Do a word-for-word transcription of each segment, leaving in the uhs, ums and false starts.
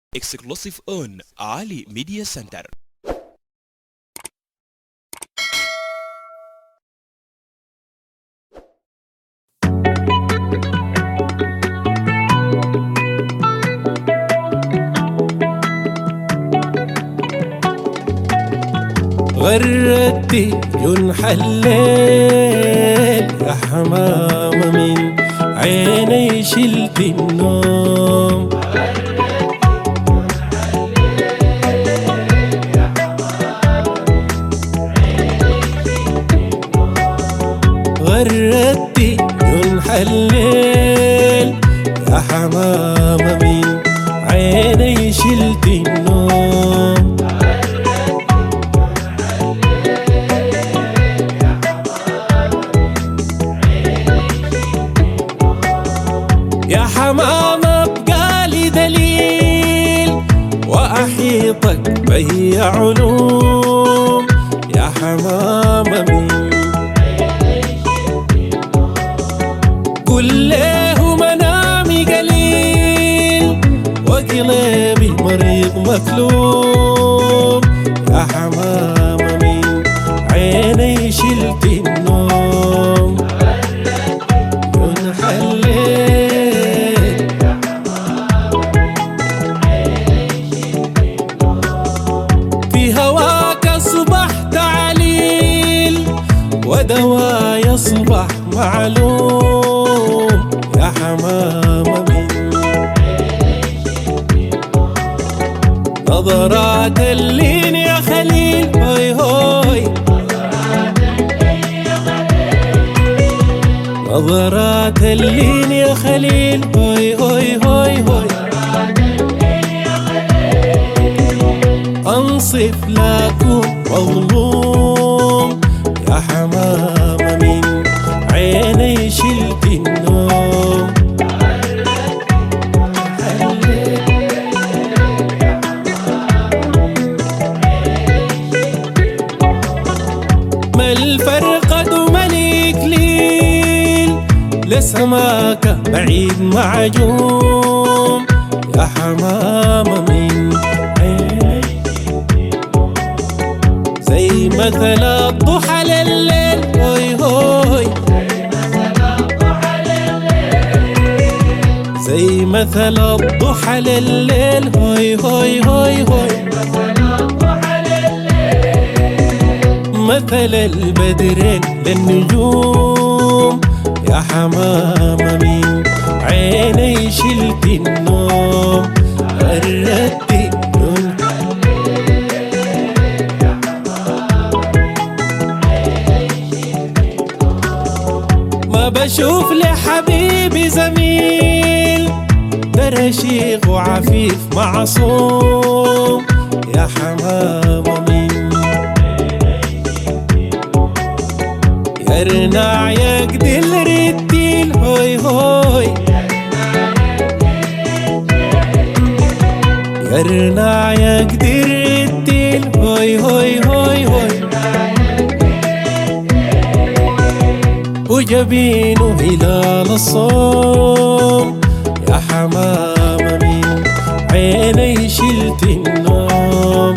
Exclusive on Ali Media Center. غردتي جنح الليل يا حمامة من عيني شلت النوم. غردتي جنح الليل يا حمامة من عيني شلت النوم. يا حمامة بقالي دليل وأحيطك بي علوم. يا حمامة من قل له منامي قليل وقلبي مريض مكلوم. يا حمامة من عيني شلت النوم. جنح الليل في هواك أصبحت عليل ودواي أصبح معلوم. يا حمامة من نظرات اللين يا خليل هوي هوي. نظرات اللين يا خليل هوي هوي هوي هوي. أنصف لكم مظلوم. يا حمامة من عيني شلت النوم. ما الفرقة ملك ليل لسماك بعيد معجوم. يا حمامة من عيني زي مثل الضحى لليل هوي هوي. زي مثل الضحى لليل هوي هوي هوي هوي. مثل البدر للنجوم. يا حمامة من عيني شلت النوم. غردتي ما بشوف لحبيبي زميل ده رشيق وعفيف معصوم. يا حمامة من يرنع يقدل رتيل هوي هوي. يرنع يقدل رتيل هوي هوي هوي هوي. وجبينه هلال الصوم. يا حمامة من عيني شلت النوم.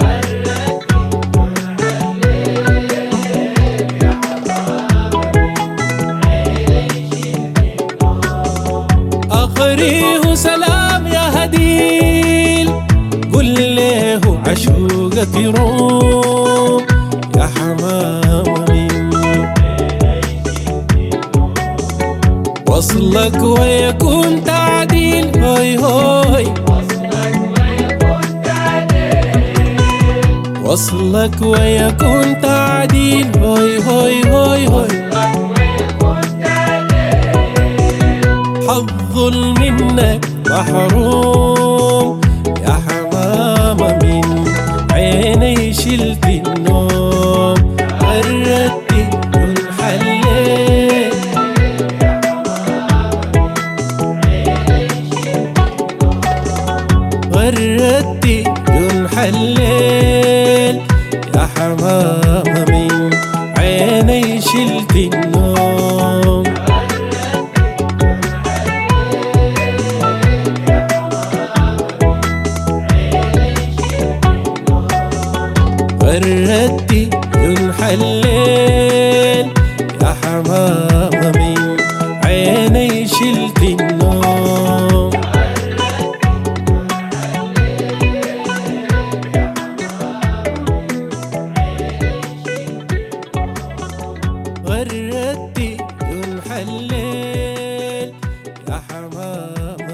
أقريه سلام يا هديل قل له عشوقك يروم. يا حمامة من وصلك ويكون تعديل هوي هوي. وصلك ويكون تعديل هوي هوي هوي هوي. حظ منك محروم. يا حمامة من عيني شلت النوم. غردتي جنح الليل غردتي جنح الليل يا حمامة من عيني شلت النوم. غردتي جنح الليل يا حمامة من عيني شلت النوم. غردتي جنح الليل يا حمامة